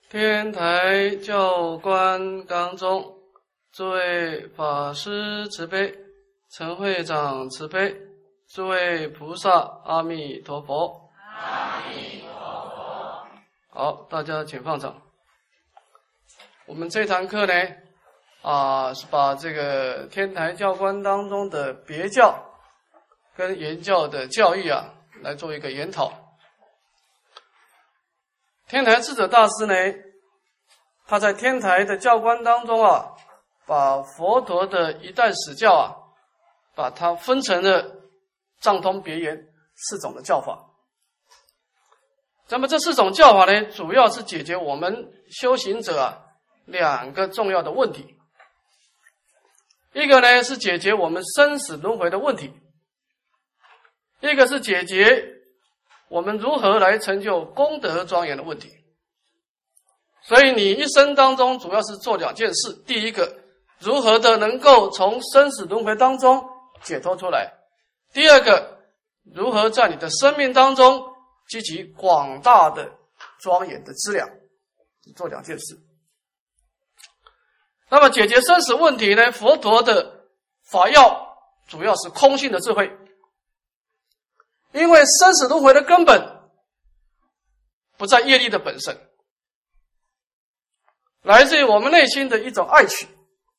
天台教官纲中，诸位法师慈悲，陈会长慈悲，诸位菩萨阿弥陀佛。 阿弥陀佛。 好，大家请放掌。我们这堂课呢，是把这个天台教官当中的别教跟原教的教义来做一个研讨。天台智者大师呢，他在天台的教官当中把佛陀的一代史教把它分成了藏通别圆4种的教法。那么这4种教法呢，主要是解决我们修行者2个重要的问题。一个呢是解决我们生死轮回的问题，一个是解决我们如何来成就功德庄严的问题。所以你一生当中主要是做2件事，第一个，如何的能够从生死轮回当中解脱出来；第二个，如何在你的生命当中积集广大的庄严的资粮，做2件事。那么解决生死问题呢，佛陀的法要主要是空性的智慧，因为生死轮回的根本不在业力的本身，来自于我们内心的一种爱取。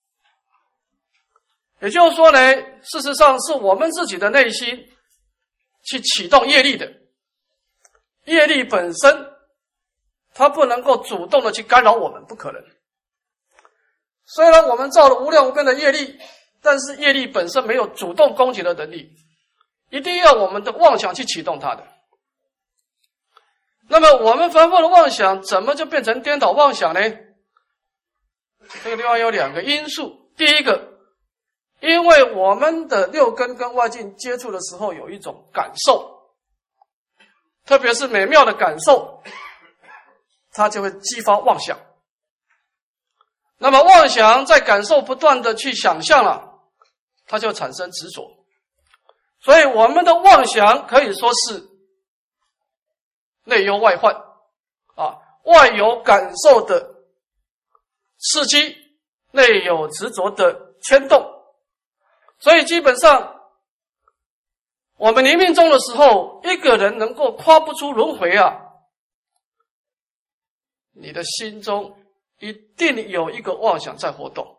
也就是说呢，事实上是我们自己的内心去启动业力的，业力本身它不能够主动的去干扰我们，不可能。虽然我们造了无量无边的业力，但是业力本身没有主动攻击的能力，一定要我们的妄想去启动它的。那么我们凡夫的妄想怎么就变成颠倒妄想呢？这个地方有2个因素。第一个，因为我们的6根跟外境接触的时候有一种感受，特别是美妙的感受，它就会激发妄想。那么妄想在感受不断的去想象了，它就产生执着。所以我们的妄想可以说是内忧外患外有感受的刺激，内有执着的牵动。所以基本上我们临命终的时候，一个人能够跨不出轮回你的心中一定有一个妄想在活动。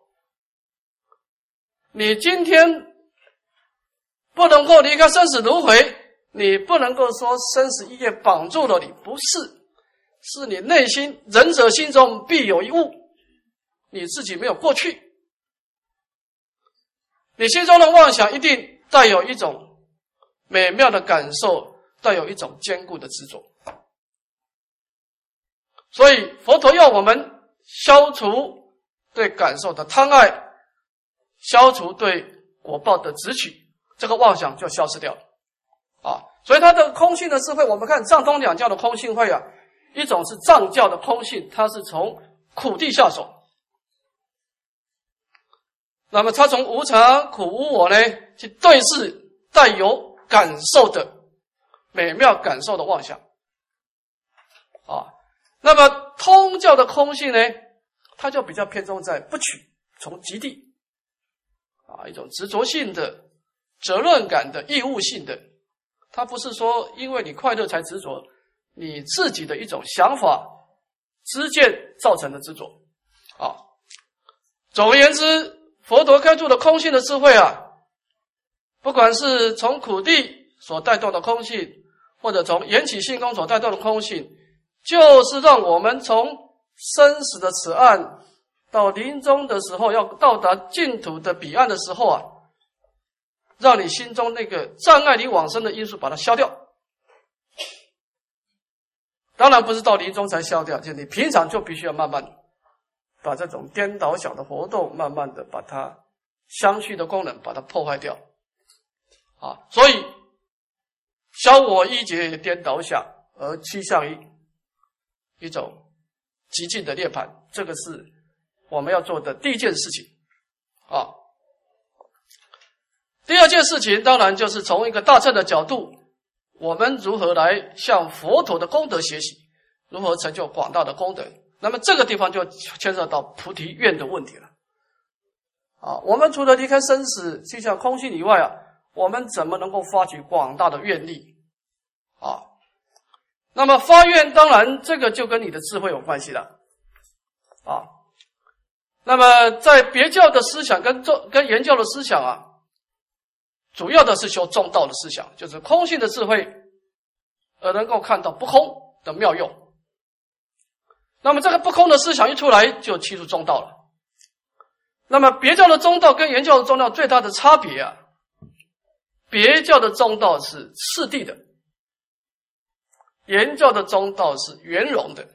你今天不能够离开生死轮回，你不能够说生死一业绑住了你，不是，是你内心仁者心中必有一物，你自己没有过去。你心中的妄想一定带有一种美妙的感受，带有一种坚固的执着。所以佛陀要我们消除对感受的贪爱，消除对果报的执取，这个妄想就消失掉了所以它的空性的智慧，我们看藏通2教的空性慧一种是藏教的空性，它是从苦谛下手。那么它从无常、苦、无我呢，去对峙带有感受的美妙感受的妄想那么通教的空性呢，它就比较偏重在不取，从极地一种执着性的、责任感的、义务性的。它不是说因为你快乐才执着，你自己的一种想法、知见造成的执着总而言之，佛陀开出的空性的智慧不管是从苦谛所带动的空性，或者从缘起性空所带动的空性，就是让我们从生死的此岸到临终的时候，要到达净土的彼岸的时候让你心中那个障碍你往生的因素把它消掉。当然不是到临终才消掉，就你平常就必须要慢慢把这种颠倒想的活动慢慢的把它相续的功能把它破坏掉所以消我一劫颠倒想，而趋向于一种极尽的涅槃，这个是我们要做的第一件事情第二件事情当然就是从一个大乘的角度，我们如何来向佛陀的功德学习，如何成就广大的功德。 那么这个地方就牵涉到菩提愿的问题了。我们除了离开生死去向空性以外我们怎么能够发起广大的愿力那么发愿当然这个就跟你的智慧有关系了那么在别教的思想跟原教的思想主要的是修中道的思想，就是空性的智慧而能够看到不空的妙用。那么这个不空的思想一出来就契入中道了。那么别教的中道跟原教的中道最大的差别别教的中道是次第的，原教的中道是圆融的。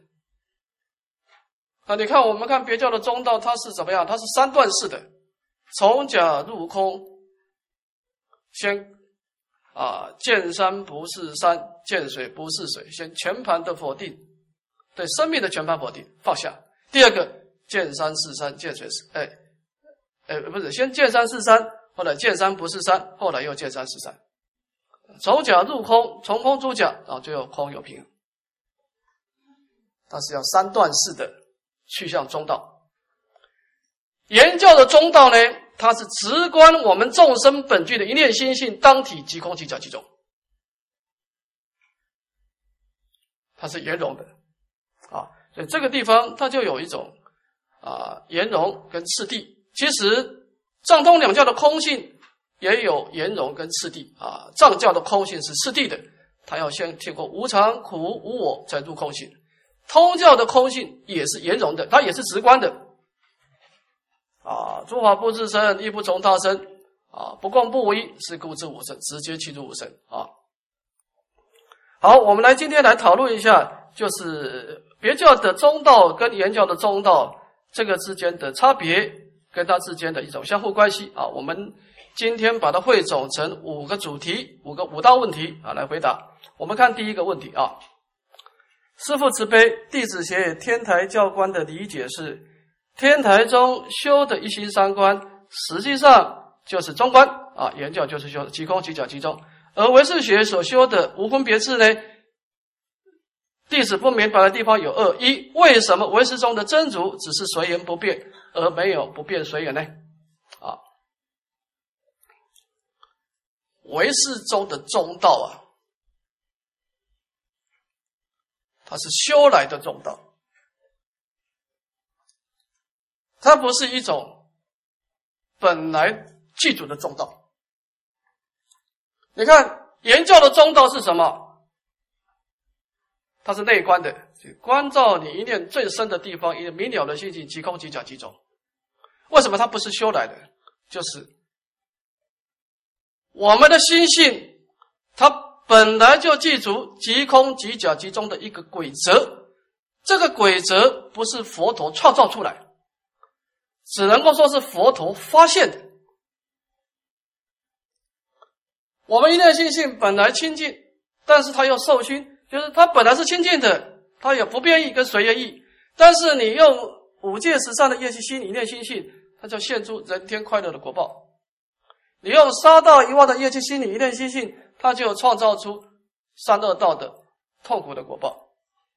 你看我们看别教的中道它是怎么样，它是三段式的，从假入空，先见山不是山，见水不是水，先全盘的否定，对生命的全盘否定放下。第二个见山是山，见水是不是，先见山是山，后来见山不是山，后来又见山是山。从假入空，从空出假，最后空有平衡。它是要三段式的去向中道。原教的中道呢，它是直观我们众生本具的一念心性当体即空即假即中，它是圆融的所以这个地方它就有一种圆融跟次第。其实藏通两教的空性也有圆融跟次第藏教的空性是次第的，它要先贴过无常苦无我才入空性。通教的空性也是圆融的，它也是直观的诸法不自生，亦不从他生不共不为，是故知无生，直接契入无生好，我们今天来讨论一下，就是别教的中道跟原教的中道这个之间的差别，跟它之间的一种相互关系我们今天把它汇总成5个主题，5大问题来回答。我们看第一个问题师父慈悲，弟子写天台教观的理解是，天台中修的一心三观实际上就是中观原教就是修即空即假即中，而唯识学所修的无分别智呢，弟子不明白的地方有2：一，为什么唯识中的真如只是随缘不变，而没有不变随缘呢？唯识中的中道它是修来的中道，它不是一种本来具足的中道。你看原教的中道是什么？它是内观的，关照你一念最深的地方，一个明了的心性，即空即假即中。为什么它不是修来的？就是我们的心性它本来就具足即空即假即中的一个规则，这个规则不是佛陀创造出来，只能够说是佛陀发现的。我们一念心性本来清净，但是它又受熏，就是它本来是清净的，它有不变异跟随缘异，但是你用5界十善的业气心一念心性，它就现出人天快乐的果报。你用杀盗遗忘的业气心理一念心性，它就创造出三恶道的痛苦的果报。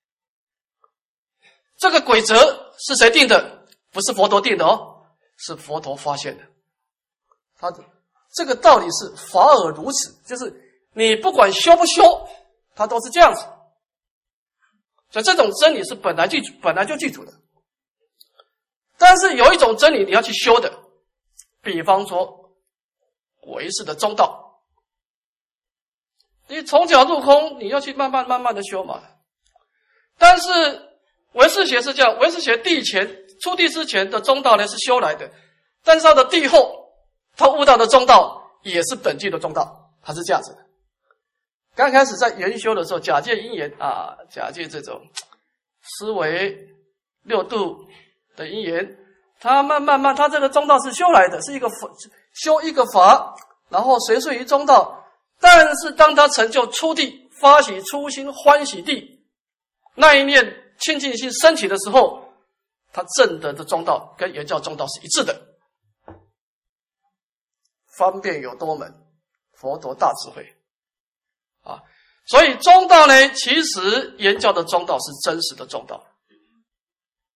这个规则是谁定的？不是佛陀定的是佛陀发现的。他的这个道理是法尔如此，就是你不管修不修，它都是这样子。所以这种真理是本来就具足的。但是有一种真理你要去修的，比方说唯识的中道，你从假入空，你要去慢慢的修嘛。但是唯识学是这样，唯识学出地之前的中道呢是修来的，但是到了地后，他悟到的中道也是本具的中道，它是这样子的。刚开始在研修的时候，假借因缘假借这种思维6度的因缘，他慢他这个中道是修来的，是一个修一个法，然后随顺于中道。但是当他成就初地，发起初心欢喜地，那一念清净心升起的时候，他证得的中道跟原教中道是一致的。方便有多门，佛陀大智慧所以中道呢，其实原教的中道是真实的中道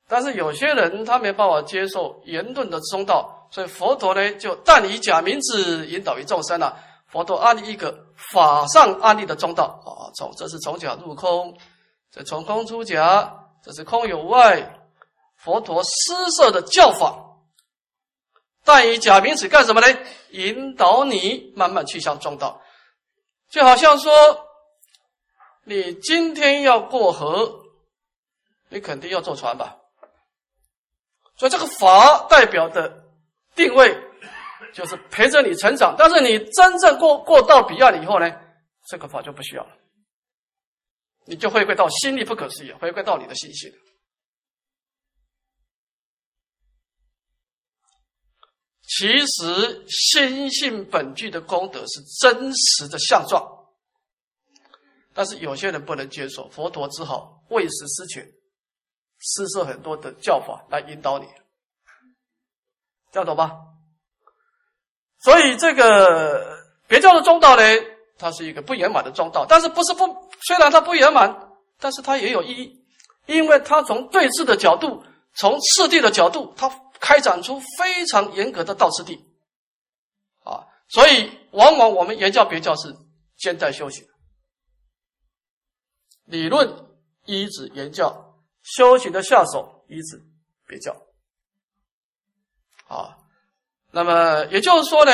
但是有些人他没办法接受言论的中道，所以佛陀呢就但以假名字引导于众生啊。佛陀安立一个法上安立的中道啊，这是从假入空，这从空出假，这是空有无碍。佛陀施设的教法，但以假名词干什么呢？引导你慢慢去向中道。就好像说，你今天要过河，你肯定要坐船吧？所以这个法代表的定位就是陪着你成长，但是你真正过到彼岸以后呢，这个法就不需要了，你就回归到心力不可思议，回归到你的心性。其实心性本具的功德是真实的相状，但是有些人不能接受，佛陀只好为实施权，施设很多的教法来引导你，这样懂吧？所以这个别教的中道呢，它是一个不圆满的中道，但是虽然它不圆满，但是它也有意义，因为它从对治的角度，从次第的角度，它开展出非常严格的道次第啊，所以往往我们言教别教是兼带修行，理论依止言教，修行的下手依止别教啊。那么也就是说呢，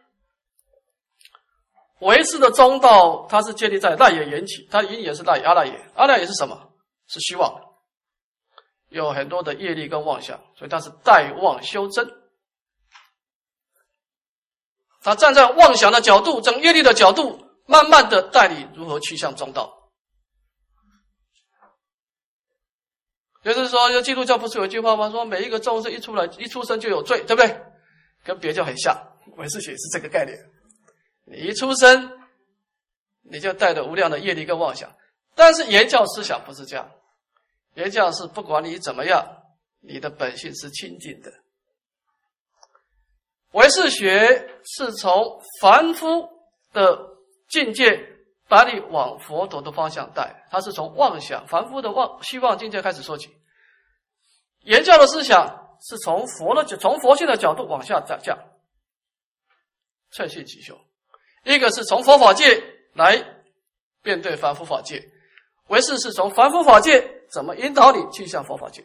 唯识的中道它是建立在赖耶缘起，它的因也是赖耶，阿赖耶。阿赖耶是什么？是虚妄，有很多的业力跟妄想，所以它是待妄修真。它站在妄想的角度，从业力的角度，慢慢的带你如何去向中道。也就是说，基督教不是有一句话吗？说每一个众生一出生就有罪，对不对？跟别教很像，唯识学是这个概念。你一出生，你就带着无量的业力跟妄想。但是言教思想不是这样，言教是不管你怎么样，你的本性是清净的。唯识学是从凡夫的境界把你往佛陀的方向带，它是从妄想凡夫的虚妄境界开始说起。言教的思想是从佛性的角度往下降，趁虚起修。一个是从佛法界来面对凡夫法界，唯识是从凡夫法界怎么引导你去向佛法界。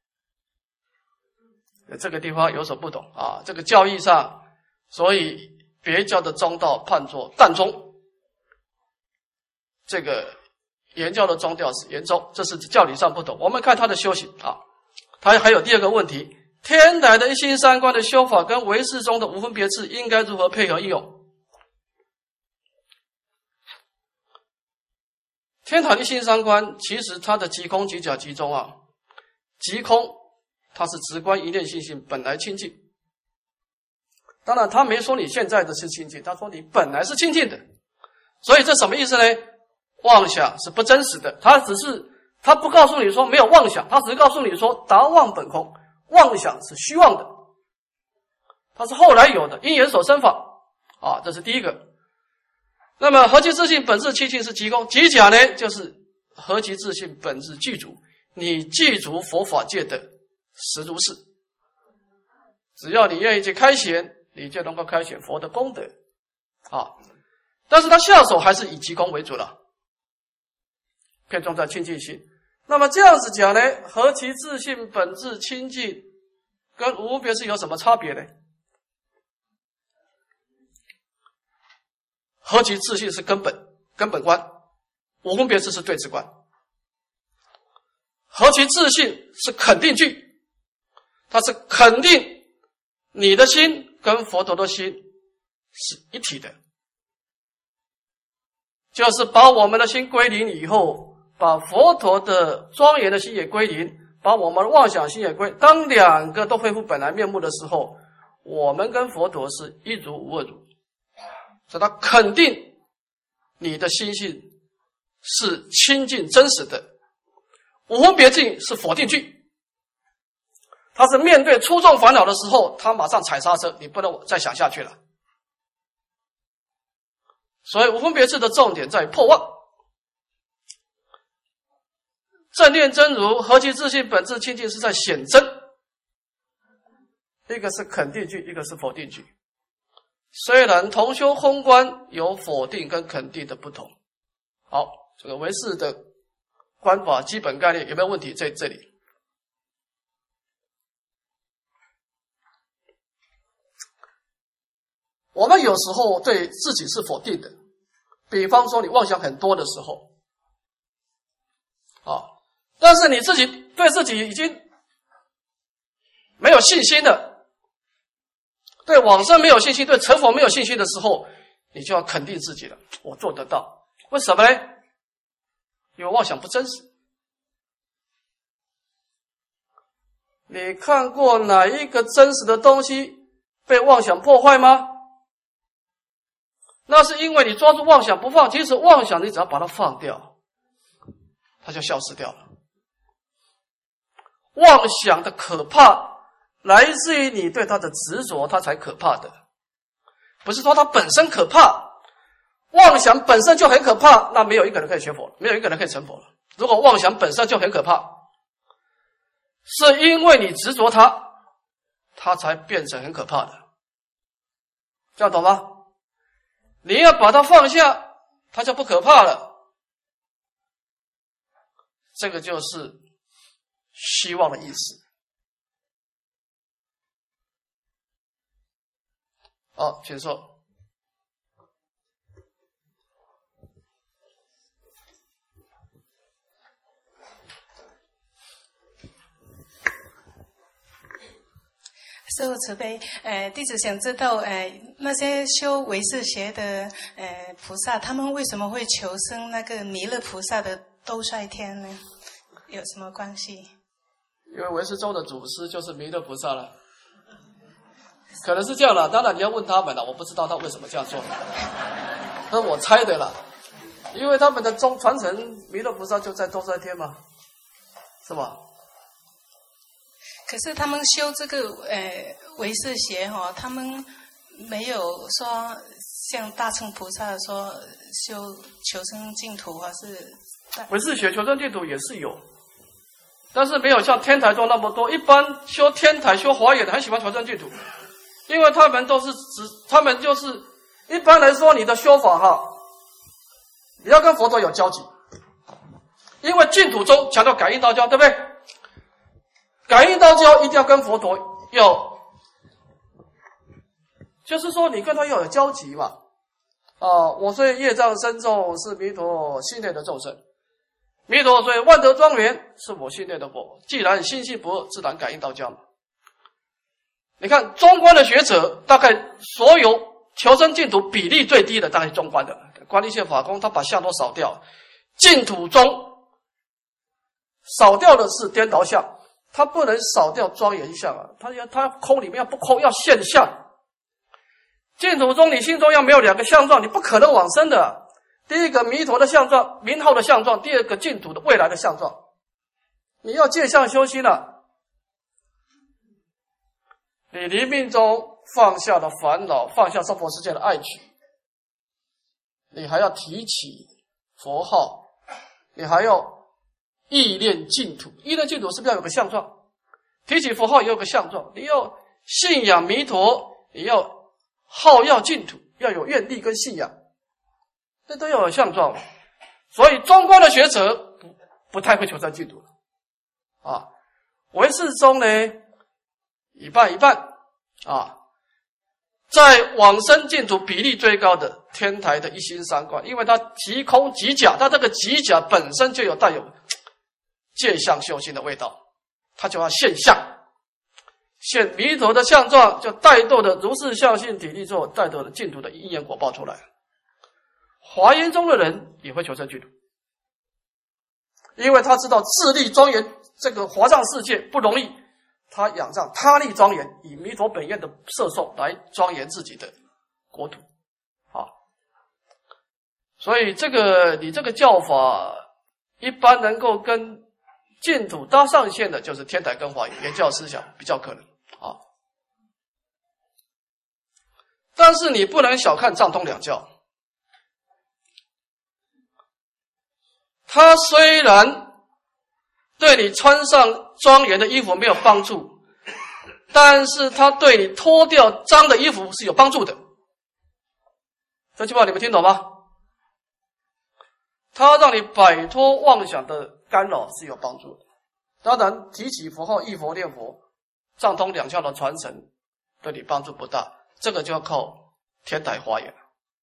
这个地方有所不同啊，这个教义上，所以别教的中道判作淡中，这个言教的中调是言中，这是教理上不同。我们看他的修行啊，他还有第二个问题，天台的一心三观的修法跟唯识中的无分别智应该如何配合应用？天台的一心三观其实它的即空即假即中啊，即空它是直观一念心性本来清净，当然他没说你现在的是清净，他说你本来是清净的，所以这什么意思呢？妄想是不真实的，他不告诉你说没有妄想，他只是告诉你说达妄本空，妄想是虚妄的，它是后来有的因缘所生法啊，这是第一个。那么合其自性本质清净是即空，即假呢就是合其自性本质具足，你具足佛法界的实如是，只要你愿意去开显，你就能够开显佛的功德啊。但是他下手还是以即空为主了，偏重在清净心。那么这样子讲呢，合其自性本质清净跟无分别智有什么差别呢？合其自性是根本观，无分别智是对治观。合其自性是肯定句，它是肯定你的心跟佛陀的心是一体的，就是把我们的心归零以后，把佛陀的庄严的心也归零，把我们的妄想心也归，当两个都恢复本来面目的时候，我们跟佛陀是一如无二如。所以他肯定你的心性是清净真实的。无分别智是否定句，他是面对粗重烦恼的时候，他马上踩刹车，你不能再想下去了。所以无分别智的重点在于破妄。 正念真如何其自性本质清净是在显真，一个是肯定句，一个是否定句。虽然同修空观有否定跟肯定的不同。好，这个唯识的观法基本概念有没有问题？在这里。我们有时候对自己是否定的，比方说你妄想很多的时候，但是你自己对自己已经没有信心的，对往生没有信心，对成佛没有信心的时候，你就要肯定自己了，我做得到。为什么呢？因为妄想不真实。你看过哪一个真实的东西被妄想破坏吗？那是因为你抓住妄想不放，其实妄想你只要把它放掉，它就消失掉了。妄想的可怕来自于你对它的执着，它才可怕的，不是说它本身可怕。妄想本身就很可怕，那没有一个人可以学佛了，没有一个人可以成佛了。如果妄想本身就很可怕，是因为你执着它，它才变成很可怕的，这样懂吗？你要把它放下，它就不可怕了。这个就是希望的意思。好，请说。 师父慈悲，弟子想知道，那些修唯识学的菩萨，他们为什么会求生那个弥勒菩萨的兜率天呢？有什么关系？ 因为唯识宗的祖师就是弥勒菩萨了，可能是这样了。当然你要问他们了，我不知道他为什么这样做，那我猜的啦。因为他们的宗传承弥勒菩萨就在兜率天嘛，是吧？ 可是他们修这个唯识学他们没有说像大乘菩萨说修求生净土，或是唯识学求生净土也是有，但是没有像天台宗那么多。一般修天台修华严的很喜欢求生净土，因为他们就是一般来说你的修法你要跟佛陀有交集，因为净土宗强调感应道交，对不对？感应道交一定要跟佛陀就是说你跟他要有交集嘛。我虽业障深重，是弥陀心内的众生。弥陀虽万德庄严，是我心内的佛。既然心性不二，自然感应道交嘛。你看中观的学者，大概所有求生净土比例最低的大概是中观的。观力现法空他把相都扫掉，净土中扫掉的是颠倒相。他不能扫掉庄严相他空里面要不空，要现相。净土中你心中要没有两个相状，你不可能往生的。第一个弥陀的相状，名号的相状；第二个净土的未来的相状。你要借相修心了，你临命中放下了烦恼，放下娑婆世界的爱取，你还要提起佛号，你还要意念净土。意念净土是不是要有个相状？提起佛号也有个相状。你要信仰弥陀，你要好要净土，要有愿力跟信仰，这都要有相状。所以中观的学者不太会求生净土唯识宗呢一半一半在往生净土比例最高的天台的一心三观，因为它即空即假，它这个即假本身就有带有见相修行的味道，它就要现相，现弥陀的相状，就带动的如是相性体力之后，带动的净土的因缘果报出来。华严宗的人也会求生净土，因为他知道自力庄严这个华藏世界不容易，他仰仗他力庄严，以弥陀本愿的摄受来庄严自己的国土所以你这个教法一般能够跟净土搭上线的，就是天台跟华严原教思想比较可能但是你不能小看藏通两教，它虽然对你穿上庄严的衣服没有帮助，但是它对你脱掉脏的衣服是有帮助的。这句话你们听懂吗？它让你摆脱妄想的干扰是有帮助的。当然提起佛号、忆佛、念佛，藏通两教的传承对你帮助不大，这个就要靠天台华严。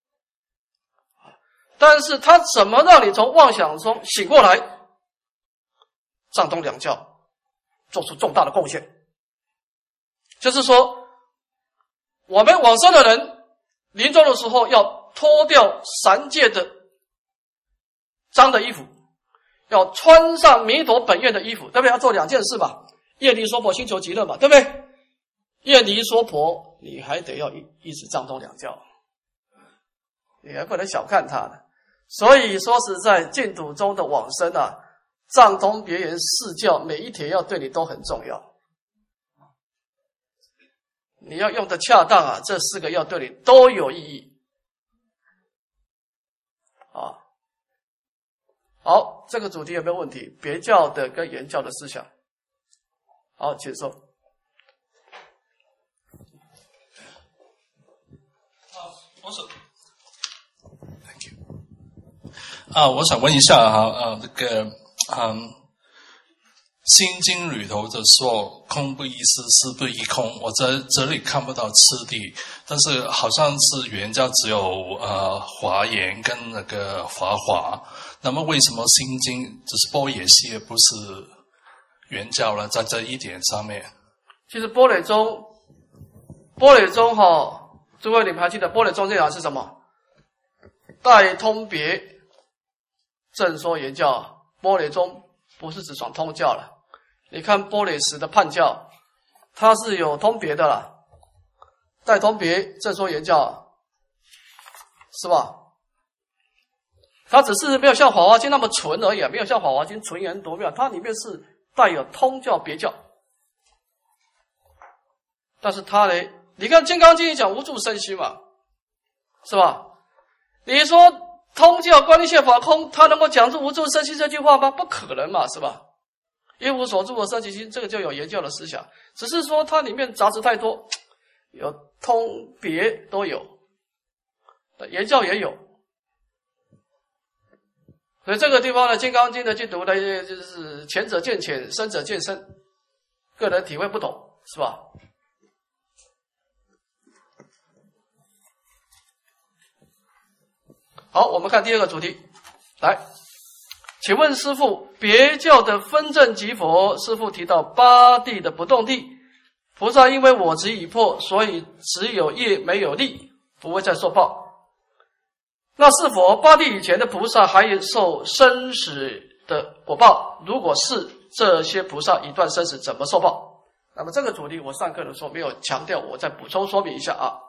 但是它怎么让你从妄想中醒过来？藏通两教做出重大的贡献，就是说我们往生的人临终的时候要脱掉三界的脏的衣服，要穿上弥陀本愿的衣服，对不对？要做两件事吧，愿离娑婆，心求极乐嘛，对不对？愿离娑婆，你还得要一直藏通两教，你还不能小看它的。所以说实在净土中的往生啊，藏通别言四教每一帖要对你都很重要，你要用的恰当啊，这四个要对你都有意义啊。好，这个主题有没有问题？别教的跟原教的思想。好，请说。 我想问一下心经里头的说空不异思，思不异空，我在这里看不到次第，但是好像是原教只有华严跟那个法华，那么为什么心经只是般若系不是原教呢？在这一点上面， 其实般若中诸位你们还记得般若中这讲是什么？代通别正说原教，般若中不是只转通教了。你看般若时的判教，它是有通别的啦，代通别正说原教，是吧？它只是没有像《法华经》那么纯而已，没有像《法华经》纯言夺妙，它里面是带有通教别教。但是它呢，你看《金刚经》讲无住身心嘛，是吧？你说通教观一切法空，它能够讲出无住身心这句话吗？不可能嘛，是吧？一无所住的生其心，这个就有研究的思想，只是说它里面杂质太多，有通别都有，研教也有。所以这个地方呢，《金刚经》的去读呢，就是浅者见浅，深者见深，个人体会不同，是吧？好，我们看第二个主题，来，请问师父，别教的分正即佛，师父提到八地的不动地，菩萨因为我执已破，所以只有业没有力，不会再受报。那是否八地以前的菩萨还受生死的果报？如果是，这些菩萨一断生死怎么受报？那么这个主题我上课的时候没有强调，我再补充说明一下啊。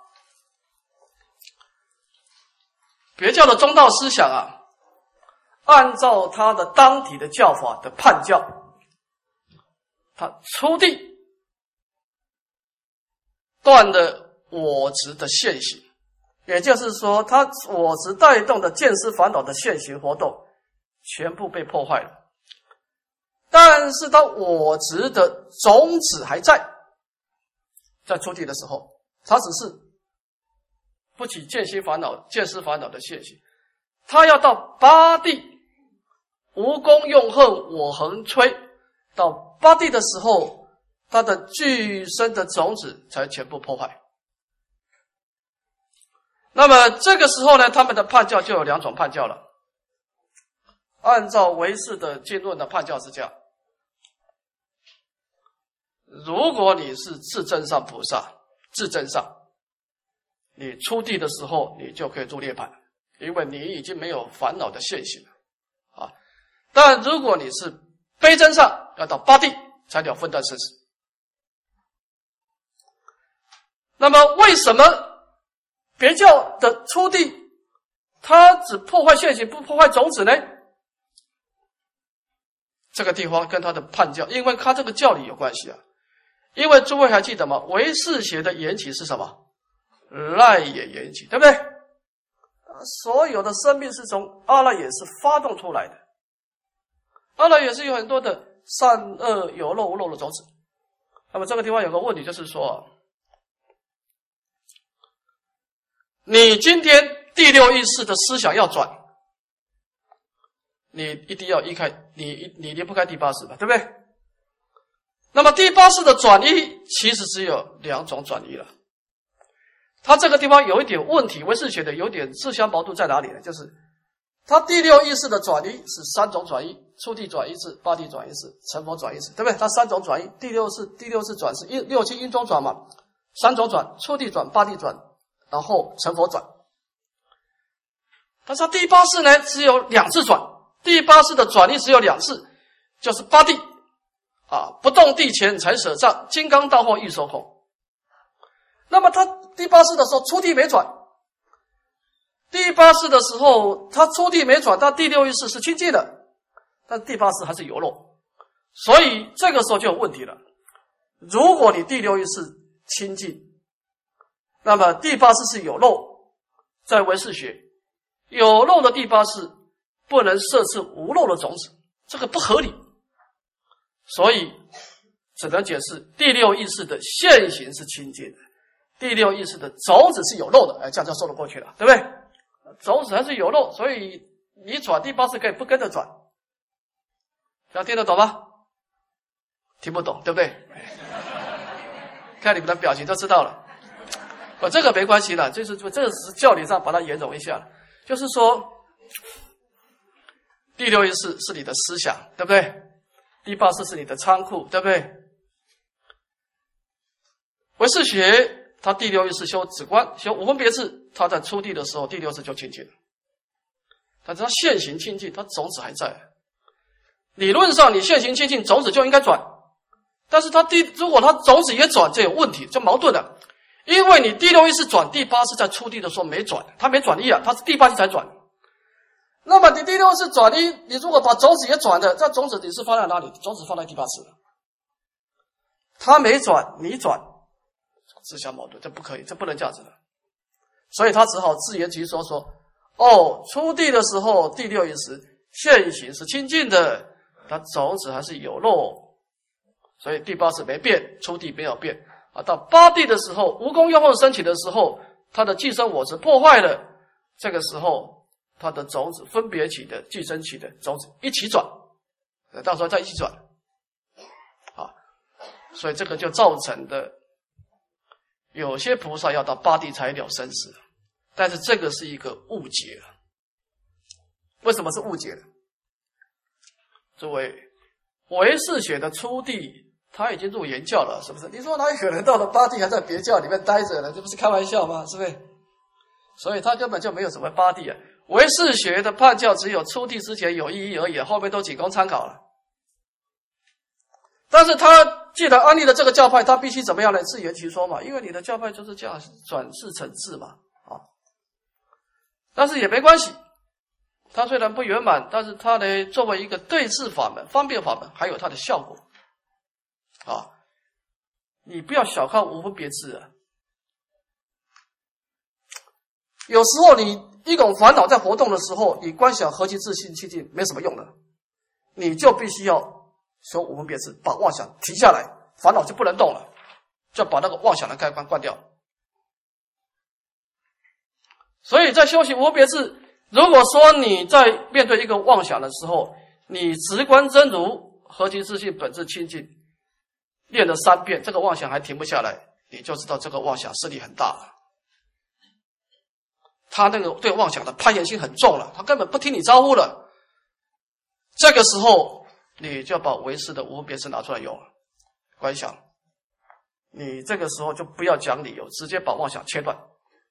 别教的中道思想啊，按照他的当体的教法的判教，他初地断了我执的现行，也就是说他我执带动的见思烦恼的现行活动全部被破坏了，但是他我执的种子还在初地的时候，他只是不起见心烦恼、见思烦恼的现行，他要到八地无功用恨我横摧，到八地的时候，他的具身的种子才全部破坏。那么这个时候呢，他们的判教就有两种判教了。按照唯识的经论的判教是这样：如果你是自真上菩萨，自真上，你出地的时候，你就可以入涅槃，因为你已经没有烦恼的现行了啊。但如果你是悲真上，要到八地才了分段生死。那么为什么别教的出地，它只破坏现行，不破坏种子呢？这个地方跟他的判教，因为他这个教理有关系啊。因为诸位还记得吗？唯识学的缘起是什么？赖也缘起，对不对？所有的生命是从阿赖耶识发动出来的。阿赖耶识有很多的善恶有漏无漏的种子。那么这个地方有个问题，就是说，你今天第六意识的思想要转，你一定要依开，你离不开第八识吧，对不对？那么第八识的转移其实只有2种转移了。它这个地方有一点问题，唯识学的有点自相矛盾在哪里呢？就是它第六意识的转移是3种转移：初地转移是、八地转移是、成佛转移是，对不对？它3种转移，第六次转是六七因中转嘛，3种转：初地转、八地转，然后成佛转。但是它第八识呢，只有2次转，第八识的转移只有2次，就是八地不动地前才舍障，金刚道后欲受空。那么他第八识的时候，初地没转。第八识的时候，他初地没转，他第六意识是清净的，但第八识还是有漏，所以这个时候就有问题了。如果你第六意识清净，那么第八识是有漏，在唯识学，有漏的第八识不能摄持无漏的种子，这个不合理，所以只能解释第六意识的现行是清净的，第六意识的种子是有漏的，这样就说得过去了，对不对？种子还是有漏，所以你转第八识可以不跟着转，这样听得懂吗？听不懂，对不对？看你们的表情就知道了。这个没关系了，这个是教理上把它圆融一下，就是说第六意识是你的思想，对不对？第八识是你的仓库，对不对？唯识学他第六意识修止观，修五分别智，他在初地的时候第六识就清净了，但是他现行清净，他种子还在。理论上你现行清净，种子就应该转，但是如果他种子也转，这有问题，就矛盾了。因为你第六意识转，第八识在初地的时候没转，他没转一他是第八识才转。那么你第六识转一，你如果把种子也转的，这种子你是放在哪里？种子放在第八识了，他没转，你转，自相矛盾，这不可以，这不能这样子的。所以他只好自圆其说，初地的时候第六意识现行是清净的，它种子还是有漏，所以第八识没变，初地没有变。到八地的时候，无功用后升起的时候，它的寄生我执破坏了，这个时候它的种子分别起的寄生起的种子一起转，到时候再一起转所以这个就造成的有些菩萨要到八地才了生死，但是这个是一个误解了。为什么是误解呢？诸位，唯识学的初地他已经入言教了，是不是？你说哪有可能到了八地还在别教里面待着呢？这不是开玩笑吗？是不是？所以他根本就没有什么八地唯识学的判教只有初地之前有意义而已，后面都仅供参考了。但是他既然安立了这个教派，他必须怎么样呢？自圆其说嘛，因为你的教派就是这样转世成智嘛但是也没关系，它虽然不圆满，但是它呢作为一个对治法门、方便法门，还有它的效果你不要小看无分别智有时候你一种烦恼在活动的时候，你观想何其自信清净没什么用的，你就必须要修无分别智，把妄想停下来，烦恼就不能动了，就把那个妄想的开关关掉。所以在修习无分别智，如果说你在面对一个妄想的时候，你直观真如何其自信本质清净练了3遍，这个妄想还停不下来，你就知道这个妄想势力很大了，他那个对妄想的攀岩性很重了，他根本不听你招呼了。这个时候你就要把唯识的无分别智拿出来用了，观想，你这个时候就不要讲理由，直接把妄想切断。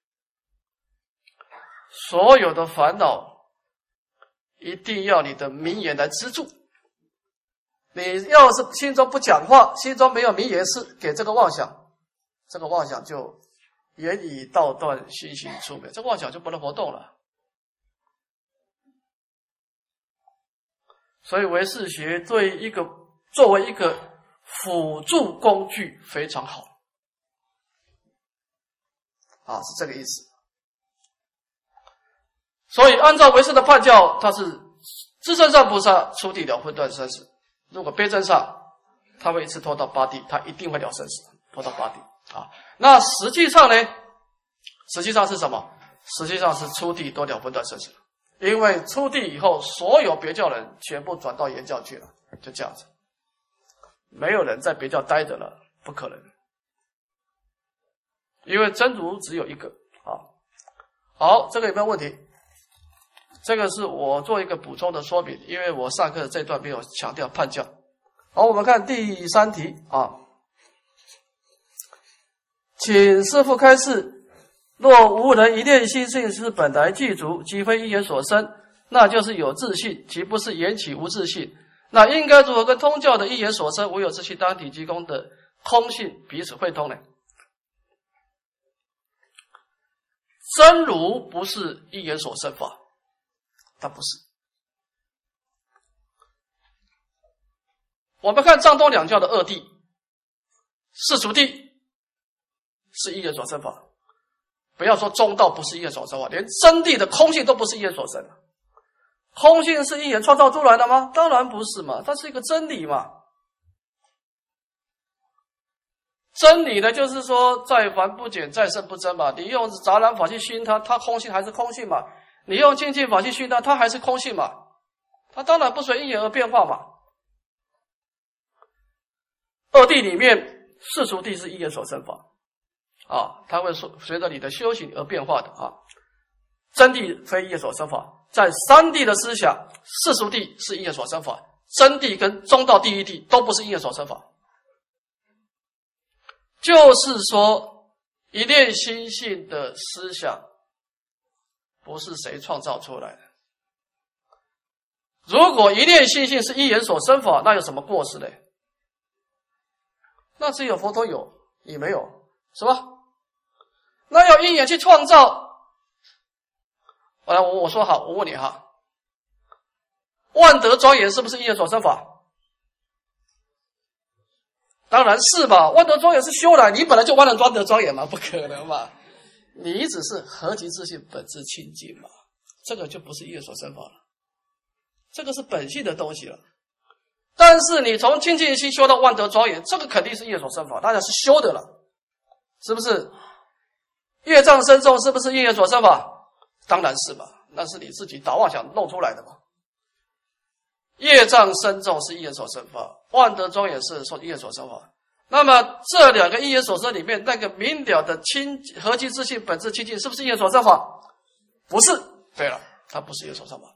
所有的烦恼一定要你的名言来资助，你要是心中不讲话，心中没有名言是给这个妄想，这个妄想就言语道断，心行出灭，这个妄想就不能活动了。所以唯识学对作为一个辅助工具非常好是这个意思。所以按照唯识的判教，它是自身上菩萨初地了分断生死， 如果悲真上，他会一次拖到八地，他一定会了生死，拖到八地啊。那实际上呢？实际上是什么？实际上是出地都了分段生死，因为出地以后，所有别教人全部转到原教去了，就这样子，没有人在别教待着了，不可能，因为真如只有一个啊。好，这个有没有问题？这个是我做一个补充的说明，因为我上课这段没有强调判教。好，我们看第3题啊，请师父开示。若无人一念心性是本来具足，即非因缘所生，那就是有自性，即不是缘起无自性。那应该如何跟通教的因缘所生无有自性当体即空的空性彼此会通呢？真如不是因缘所生法，它不是。我们看藏东两教的二谛，世俗谛是因缘所生法。不要说中道不是因缘所生法，连真谛的空性都不是因缘所生。空性是因缘创造出来的吗？当然不是嘛，它是一个真理嘛。真理呢，就是说在凡不减，在圣不增嘛。你用杂染法去熏它，它空性还是空性嘛。你用清净法去熏它，它还是空性嘛。它当然不随因缘而变化嘛。二谛里面，世俗谛是因缘所生法。它会随着你的修行而变化的啊。真谛非因缘所生法，在三谛的思想，世俗谛是因缘所生法，真谛跟中道第一谛都不是因缘所生法。就是说，一念心性的思想不是谁创造出来的。如果一念心性是因缘所生法，那有什么过失呢？那只有佛陀有，你没有，是吧？那要因缘去创造。我说好，我问你哈，万德庄严是不是因缘所生法？当然是吧，万德庄严是修来，你本来就万德庄严嘛，不可能嘛。你只是合其自性本自清净嘛，这个就不是因缘所生法了，这个是本性的东西了。但是你从清净心修到万德庄严，这个肯定是因缘所生法，当然是修的了，是不是？业障深重是不是因缘所生法？当然是嘛，那是你自己打妄想弄出来的嘛。业障深重是因缘所生法，万德庄严是因缘所生法。那么这两个因缘所生里面，那个明了的合其自性本自清净，是不是因缘所生法？不是。对了，它不是因缘所生法。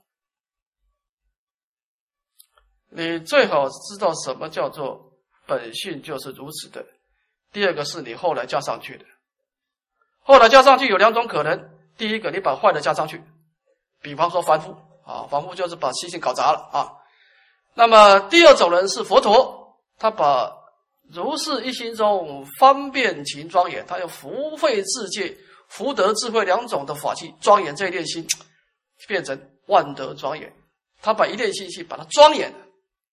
你最好知道什么叫做本性就是如此的。第二个是你后来加上去的。后来加上去有两种可能，第一个你把坏的加上去，比方说凡夫凡夫就是把心性搞砸了啊。那么第二种人是佛陀，他把如是一心中方便勤庄严，他用福慧智戒、福德智慧两种的法器庄严这一念心，变成万德庄严。他把一念心性把它庄严了。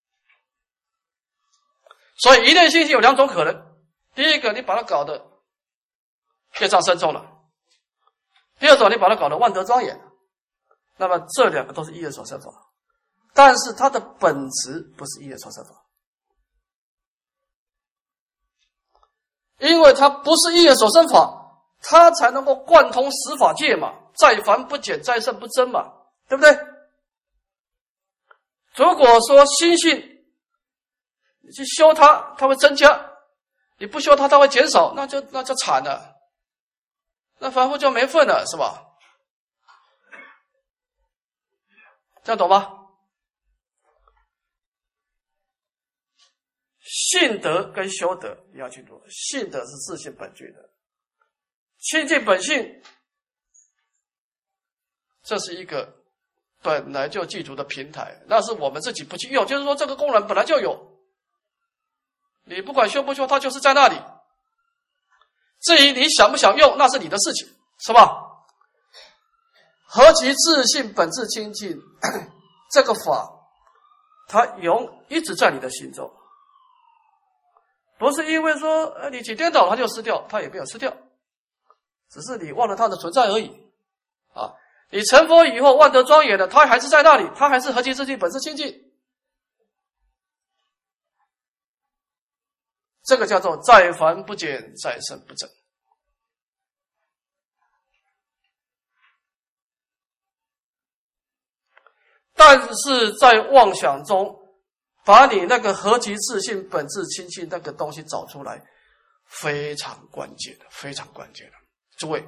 所以一念心性有两种可能，第一个你把它搞得业障深重了，第二种你把它搞得万德庄严，那么这两个都是因缘所生法，但是它的本质不是因缘所生法，因为它不是因缘所生法，它才能够贯通十法界嘛，在凡不减，在圣不增嘛，对不对？如果说心性你去修它，它会增加；你不修它，它会减少，那就惨了。那凡夫就没份了，是吧？这样懂吗？信德跟修德你要清楚，信德是自性本具的，清净本性，这是一个本来就具足的平台，那是我们自己不去用，就是说这个功能本来就有，你不管修不修，它就是在那里。至于你想不想用，那是你的事情，是吧？合其自性本自清净，这个法它一直在你的心中，不是因为说你起颠倒它就失掉，它也没有失掉，只是你忘了它的存在而已啊！你成佛以后万德庄严了，它还是在那里，它还是合其自性本自清净。 这个叫做在凡不减，在圣不增。但是在妄想中，把你那个何其自信、本质清净那个东西找出来，非常关键的，非常关键的。诸位，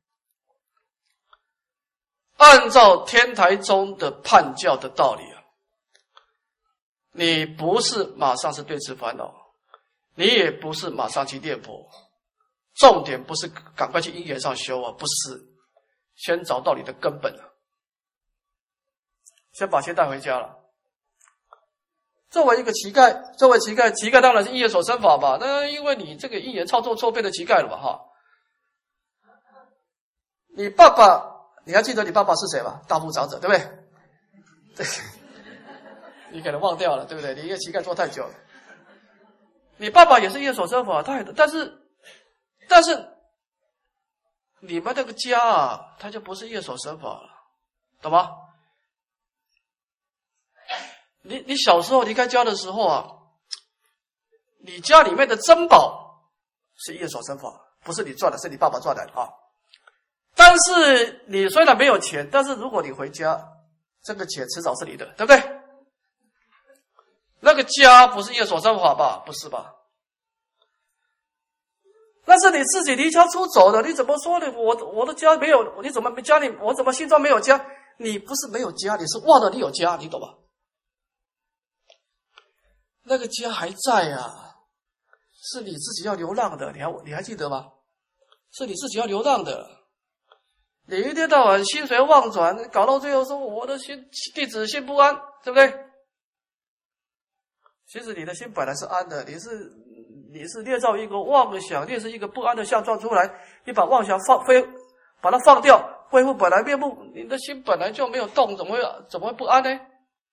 按照天台宗的判教的道理啊，你不是马上是对治烦恼，你也不是马上去念佛，重点不是赶快去因缘上修啊，不是，先找到你的根本啊，先把钱带回家了。作为一个乞丐，乞丐当然是因缘所生法吧？那因为你这个因缘操作错，变成乞丐了吧？哈，你爸爸，你还记得你爸爸是谁吧？大富长者，对不对？对，你可能忘掉了，对不对？你一个乞丐做太久了。你爸爸也是因缘所生法，但是你们那个家啊，他就不是因缘所生法了，懂吗？你小时候离开家的时候啊，你家里面的珍宝是因缘所生法，不是你赚的，是你爸爸赚的啊。但是你虽然没有钱，但是如果你回家，这个钱迟早是你的，对不对？那个家不是因缘所生法吧？不是吧？那是你自己离家出走的，你怎么说呢？我的家没有，你怎么家里我怎么心中没有家？你不是没有家，你是忘了你有家，你懂吗？那个家还在啊，是你自己要流浪的，你还记得吗？是你自己要流浪的。你一天到晚心随妄转，搞到最后说我的弟子心不安，对不对？其实你的心本来是安的，你是捏造一个妄想，捏是一个不安的相状出来，你把妄想把它放掉，恢复本来面目，你的心本来就没有动，怎么会不安呢？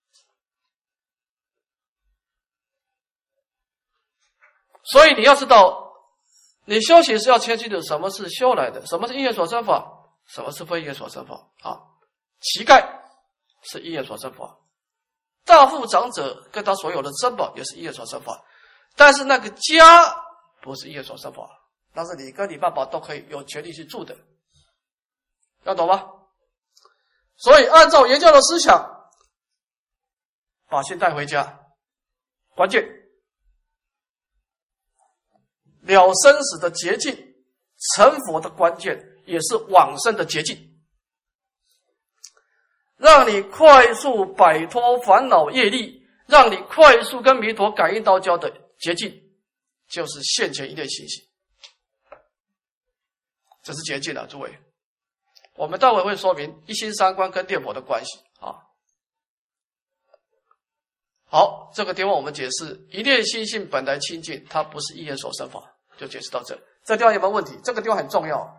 所以你要知道，你修行是要清楚的，什么是修来的，什么是因缘所生法，什么是非因缘所生法啊？乞丐是因缘所生法，大富长者跟他所有的珍宝也是因缘所生法，但是那个家不是因缘所生法，但是你跟你爸爸都可以有权利去住的，要懂吗？所以按照原教的思想，把心带回家，关键了生死的捷径，成佛的关键，也是往生的捷径，让你快速摆脱烦恼业力，让你快速跟弥陀感应道交的捷径，就是现前一念心性，这是捷径啊，诸位。我们待会会说明一心三观跟念佛的关系啊。好，这个地方我们解释一念心性本来清净，它不是因缘所生法，就解释到这。这地方有没有问题？这个地方很重要。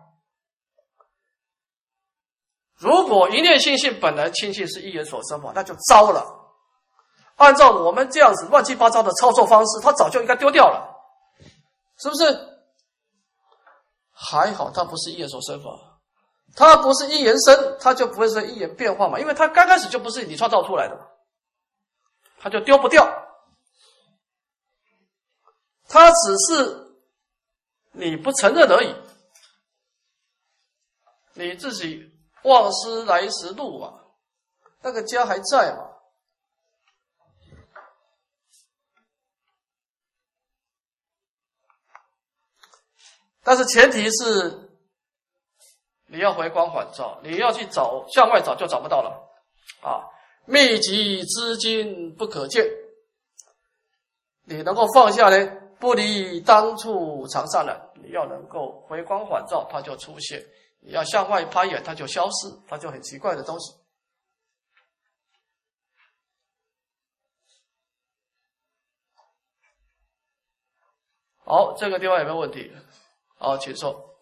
如果一念心性本来清净是因缘所生法，那就糟了。按照我们这样子乱七八糟的操作方式，它早就应该丢掉了，是不是？还好它不是因缘所生法，它不是因缘生，它就不会是因缘变化嘛，因为它刚开始就不是你创造出来的，它就丢不掉。它只是你不承认而已，你自己忘失来时路嘛，那个家还在嘛。但是前提是你要回光返照，你要去找，向外找就找不到了啊！秘籍资金不可见，你能够放下呢，不离当处常善人。你要能够回光返照，它就出现；你要向外攀援，它就消失，它就很奇怪的东西。好，这个地方有没有问题？好，请说。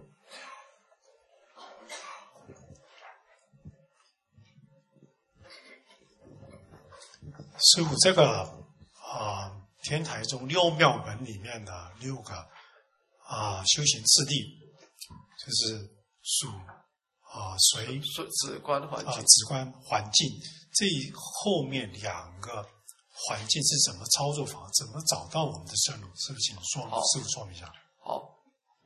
师父，这个天台宗六妙门里面的6个修行次第，就是属随止观环境， 止观环境，这后面2个环境是怎么操作法，怎么找到我们的正路？是不是请师父说明一下？ 好，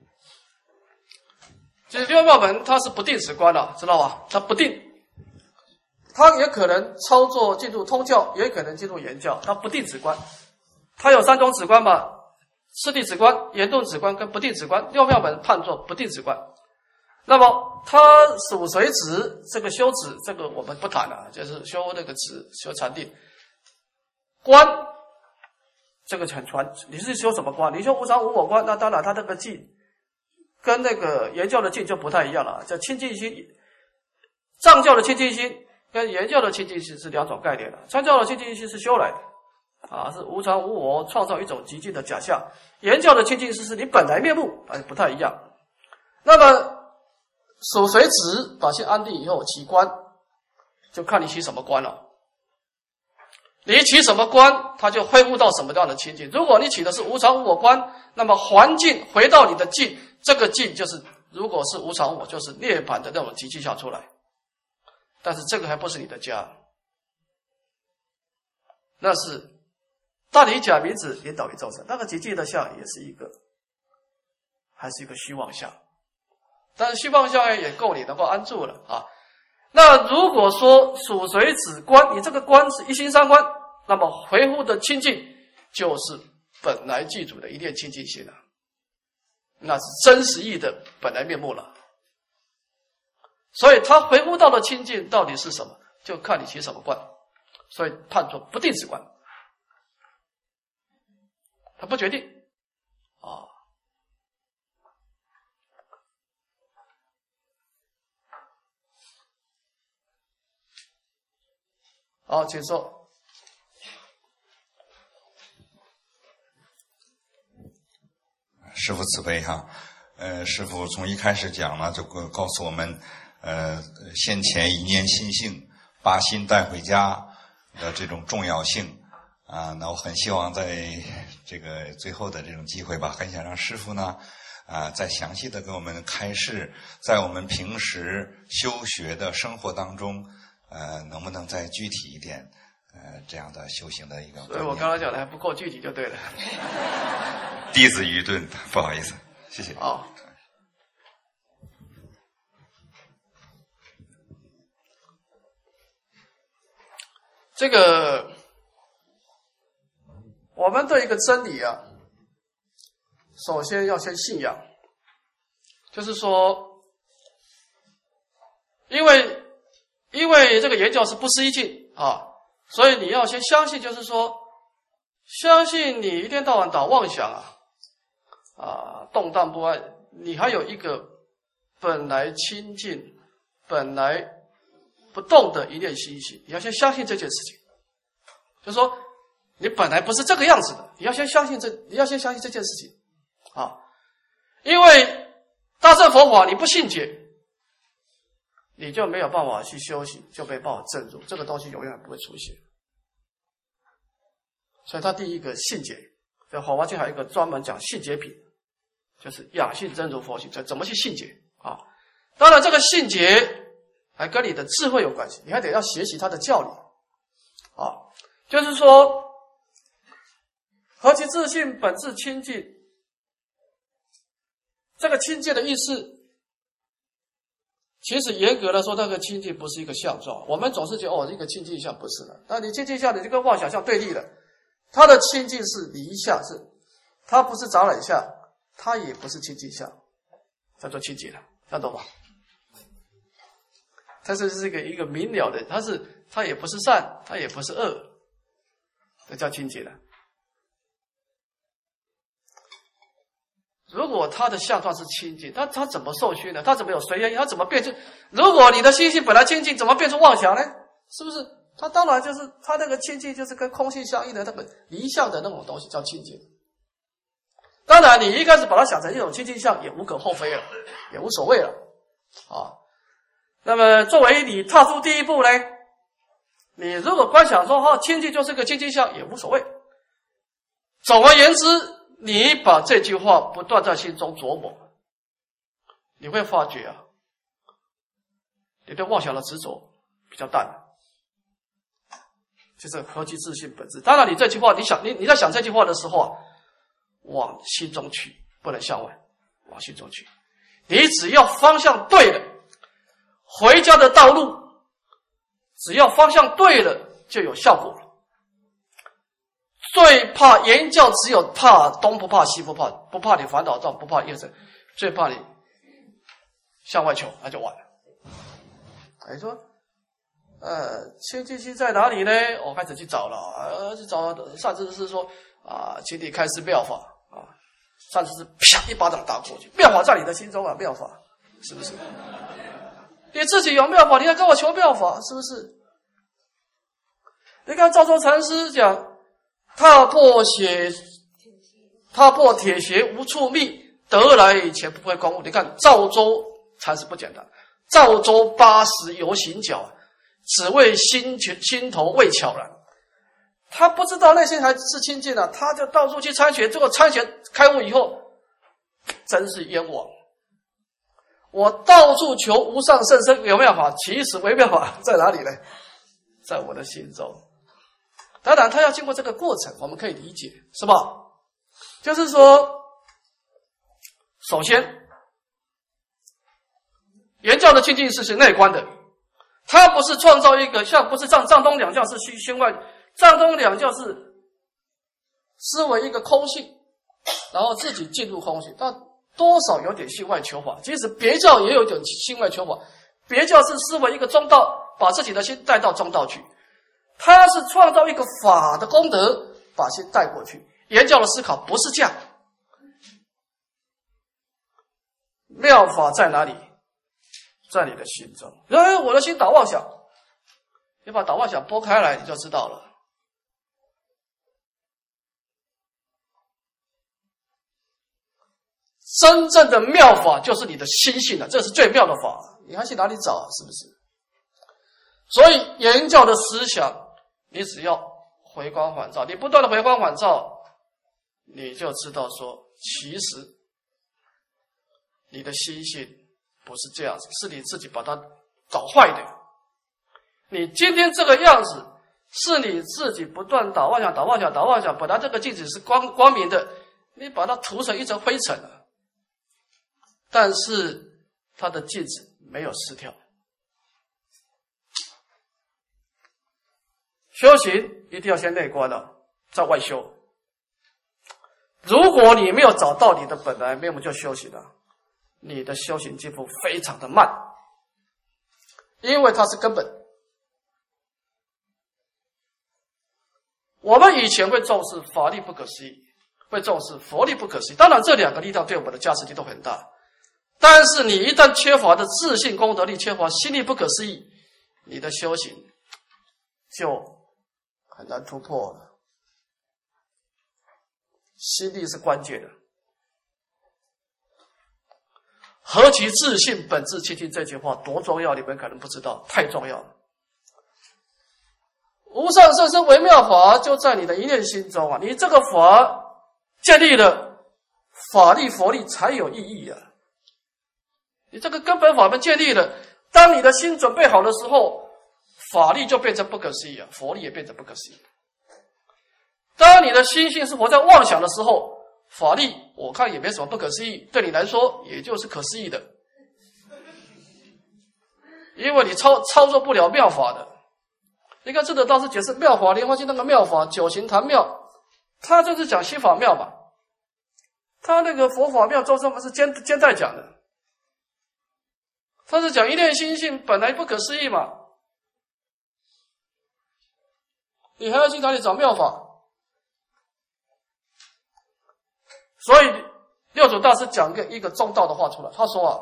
其实六妙门它是不定止观的，知道吧？它不定，它也可能操作进入通教，也可能进入言教，它不定止观。它有3种止观嘛，次第止观、严顿止观跟不定止观。六妙门判作不定止观。那么它属谁止？这个修止，这个我们不谈了，就是修那个止，修禅定。观，这个很传，你是修什么观？你修无常无我观，那当然它这个境跟那个言教的境就不太一样了，叫清净心。藏教的清净心跟言教的清净心是2种概念了。藏教的清净心是修来的。是无常无我，创造一种极尽的假象。言教的清净心是你本来面目，不太一样。那么属谁止，把心安定以后起观，就看你起什么观了。你起什么观，它就恢复到什么样的清净。如果你起的是无常无我观，那么环境回到你的境，这个境就是如果是无常无我，就是涅槃的那种极气象出来。但是这个还不是你的家，那是大理假名字引导于众生，那个极尽的相也是一个，还是一个虚妄相。但是虚妄相也够你能够安住了啊。那如果说属谁止观，你这个观是一心三观，那么回复的清净就是本来具足的一念清净心了，那是真实义的本来面目了。所以他回复到的清净到底是什么，就看你起什么观，所以判作不定止观。他不决定啊。好，请说。 师父慈悲哈，师父从一开始讲呢，就告诉我们，先前一念心性，把心带回家的这种重要性啊。那我很希望在这个最后的这种机会吧，很想让师父呢，再详细的给我们开示，在我们平时修学的生活当中。能不能再具体一点？这样的修行的一个。 所以我刚才讲的还不够具体，就对了。 弟子愚钝，不好意思，谢谢。 好，这个我们对一个真理啊，首先要先信仰，就是说，因为这个言教是不思一境啊，所以你要先相信，就是说，相信你一天到晚打妄想动荡不安，你还有一个本来清净、本来不动的一念心性，你要先相信这件事情，就是说，你本来不是这个样子的，你要先相信这件事情啊，因为大乘佛法你不信解。你就没有办法去修行，就没办法证入，这个东西永远不会出现。所以他第一个信解，在《华华经》还有一个专门讲信解品，就是养性真如佛性，怎么去信解啊？当然，这个信解还跟你的智慧有关系，你还得要学习他的教理啊。就是说，何其自性本自清净，这个清净的意思。其实严格来说，那个清净不是一个相状，我们总是觉得一个清净相不是的。那你清净相，你就跟妄想相对立了。它的清净是离相，它不是杂染相，它也不是清净相，叫做清净了，看懂吗？它是一个明了的，它也不是善，它也不是恶，这叫清净了。如果他的相状是清净，他怎么受熏呢？他怎么有随缘？他怎么变成？如果你的心性本来清净，怎么变成妄想呢？是不是？他当然就是他那个清净，就是跟空性相应的那个离相的那种东西叫清净。当然，你一开始把它想成一种清净相，也无可厚非了，也无所谓了啊。那么，作为你踏出第一步呢，你如果观想说清净就是个清净相，也无所谓。总而言之。你把这句话不断在心中琢磨，你会发觉你对妄想的执着比较淡， 就是何其自信本质。当然，你这句话，你在想这句话的时候啊，往心中去，不能向外，往心中去。你只要方向对了，回家的道路，只要方向对了，就有效果了。最怕言教，只有怕东不怕西不怕，不怕你烦恼障，不怕业障，最怕你向外求，那就完了。你说，清净心在哪里呢？我开始去找了，去找上次是说请你开示妙法啊，上次是啪一巴掌打过去，妙法在你的心中啊，妙法是不是？你自己有妙法，你还跟我求妙法，是不是？你看赵州禅师讲，踏破铁鞋无处觅，得来且不会空悟。你看赵州禅师不简单，赵州80游行脚，只为心头未巧然。他不知道内心还是清净了，他就到处去参学，结果参学开悟以后，真是冤枉。我到处求无上甚深有妙法，其实微妙法在哪里呢？在我的心中。当然他要经过这个过程，我们可以理解，是吧？就是说，首先原教的清净是内观的，他不是创造一个，像不是藏东两教是心外，藏东两教是思维一个空性，然后自己进入空性，但多少有点心外求法。即使别教也有点心外求法，别教是思维一个中道，把自己的心带到中道去，他是创造一个法的功德，把心带过去。原教的思考不是这样。妙法在哪里？在你的心中。我的心打妄想，你把打妄想拨开来，你就知道了。真正的妙法就是你的心性了，这是最妙的法，你还去哪里找啊？是不是？所以原教的思想，你只要回光返照，你不断的回光返照，你就知道说，其实你的心性不是这样子，是你自己把它搞坏的。你今天这个样子，是你自己不断打妄想，本来这个镜子是光明的，你把它涂成一层灰尘了。但是它的镜子没有失调。修行一定要先内观了，再外修。如果你没有找到你的本来面目就修行了，你的修行进步非常的慢，因为它是根本。我们以前会重视法力不可思议，会重视佛力不可思议，当然这两个力量对我们的加持力都很大。但是你一旦缺乏的自信功德力，缺乏心力不可思议，你的修行就很难突破了。心力是关键的。何其自信本自清净这句话多重要，你们可能不知道，太重要了。无上甚深微妙法就在你的一念心中啊！你这个法建立了，法力佛力才有意义啊！你这个根本法门建立了，当你的心准备好的时候，法力就变成不可思议啊，佛力也变成不可思议。当你的心性是活在妄想的时候，法力我看也没什么不可思议，对你来说也就是可思议的，因为你操作不了妙法的。你看智者大师解释妙法莲花经那个妙法九行坛妙，他就是讲心法妙嘛，他那个佛法妙周生门是兼代讲的，他是讲一念心性本来不可思议嘛，你还要去哪里找妙法？所以六祖大师讲一个中道的话出来，他说啊，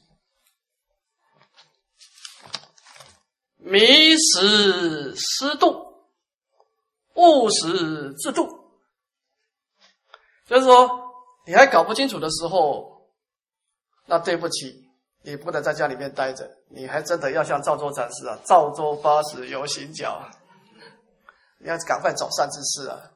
迷时失度，悟时自度。就是说你还搞不清楚的时候，那对不起，你不能在家里面待着，你还真的要像赵州禅师啊，赵州80游行脚，你要赶快找善知识啊！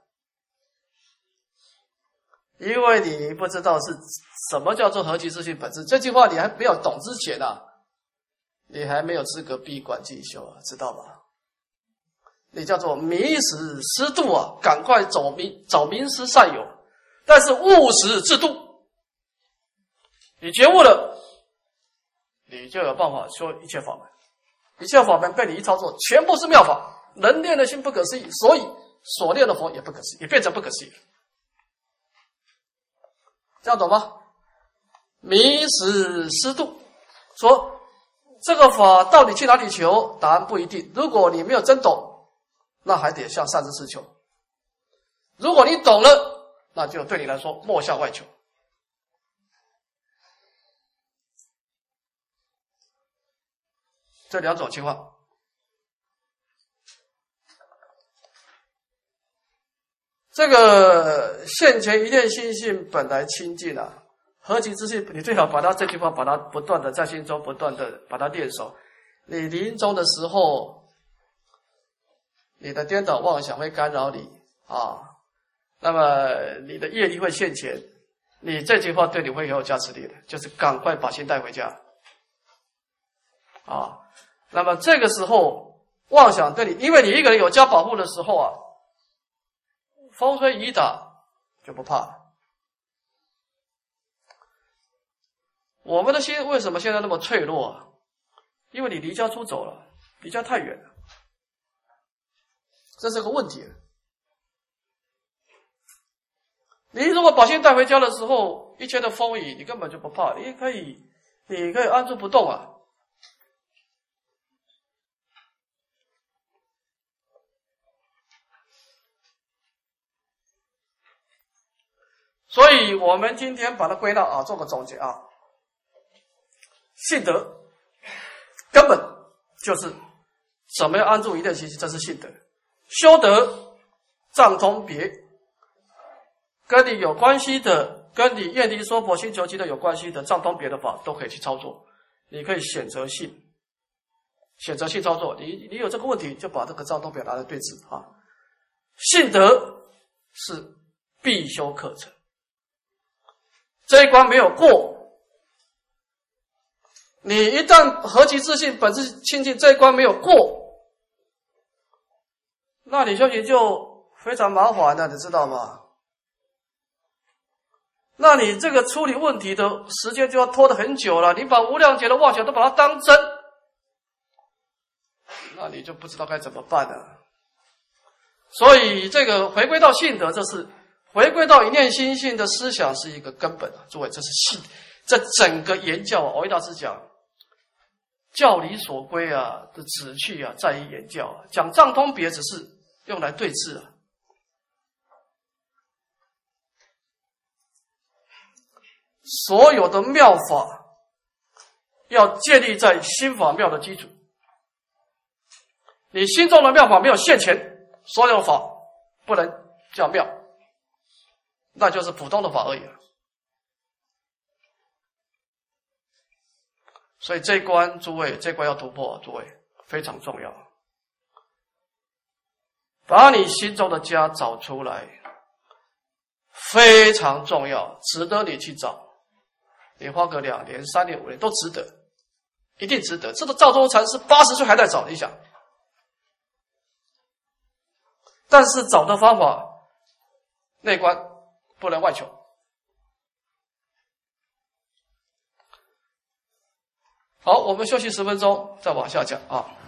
因为你不知道是什么叫做何其自性本质，这句话你还没有懂之前啊，你还没有资格闭关进修啊，知道吧？ 你叫做迷失失度啊，赶快找名师善友。但是务实制度，你觉悟了，你就有办法修一切法门。一切法门被你一操作，全部是妙法。人练的心不可思议，所以所练的佛也不可思议，也变成不可思议了。这样懂吗？迷失失度，说这个法到底去哪里求？答案不一定。如果你没有真懂，那还得向善知识求。如果你懂了，那就对你来说莫向外求。这两种情况。这个现前一念心性本来清净啊，何其之性，你最好把它这句话把它不断的在心中不断的把它练熟。你临终的时候，你的颠倒妄想会干扰你啊，那么你的业力会现前，你这句话对你会很有加持力的，就是赶快把心带回家啊。那么这个时候妄想对你，因为你一个人有加保护的时候啊，风吹雨打就不怕了。我们的心为什么现在那么脆弱啊？因为你离家出走了，离家太远了，这是个问题。你如果把心带回家的时候，一切的风雨你根本就不怕，你可以安住不动啊。所以我们今天把它归纳啊，做个总结啊。信德根本就是怎么样安住一念心性，这是信德。修德藏通别，跟你有关系的，跟你愿力说佛心求经的有关系的藏通别的法都可以去操作。你可以选择性操作，你有这个问题就把这个藏通别拿来对治啊。信德是必修课程，这一关没有过，你一旦何其自信本自清净这一关没有过，那你修行就非常麻烦了，你知道吗？那你这个处理问题的时间就要拖得很久了，你把无量劫的妄想都把它当真，那你就不知道该怎么办了。所以这个回归到信德，这是回归到一念心性的思想是一个根本啊，诸位，这是信。这整个言教啊，蕅益大师讲教理所归啊的旨趣啊，在于言教啊，讲藏通别只是用来对治啊。所有的妙法要建立在心法妙的基础，你心中的妙法没有现前，所有法不能叫妙，那就是普通的法而已了。所以这一关，诸位，这一关要突破，诸位非常重要。把你心中的家找出来，非常重要，值得你去找。你花个2年、3年、5年都值得，一定值得。这个赵州禅师80岁还在找，你想？但是找的方法，内观不能外求。好，我们休息10分钟，再往下讲啊。